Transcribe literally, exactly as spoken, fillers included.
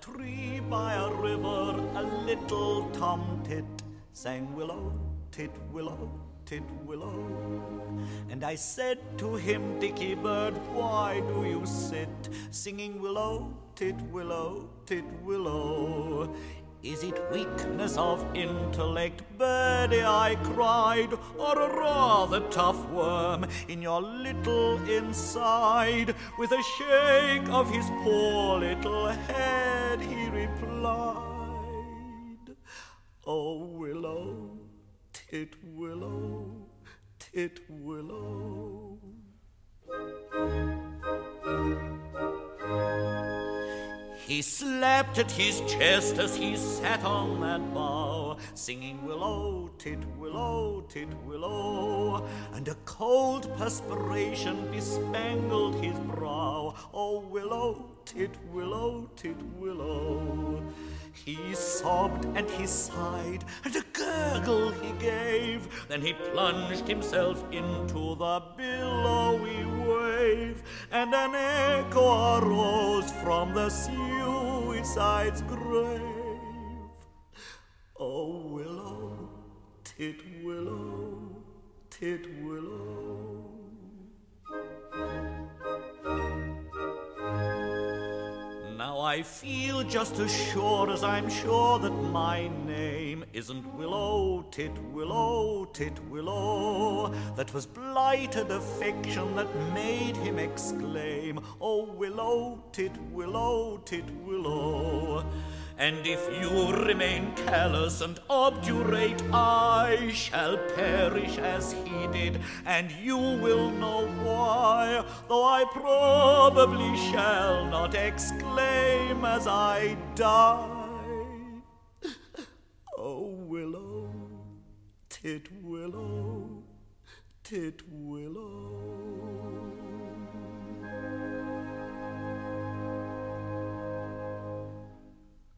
tree by a river, a little tomtit sang willow, tit, willow, tit, willow. And I said to him, Dicky bird, why do you sit singing willow, tit, willow, tit, willow? Is it weakness of intellect, birdie, I cried, or a rather tough worm in your little inside? With a shake of his poor little head, he replied, oh, willow, tit, willow, tit, willow. He slapped at his chest as he sat on that bough, singing willow, tit, willow, tit, willow, and a cold perspiration bespangled his brow. Oh, willow, tit, willow, tit, willow. He sobbed and he sighed, and a gurgle he gave. Then he plunged himself into the billowy wave, and an echo arose from the suicide's grave. Oh, willow, tit, willow, tit, willow. Now I feel just as sure as I'm sure that my name isn't Willow, tit, willow, tit, willow. That was blighted affection that made him exclaim, oh, willow, tit, willow, tit, willow. And if you remain callous and obdurate, I shall perish as he did, and you will know why, though I probably shall not exclaim as I die. Oh, willow, tit, willow, tit, willow.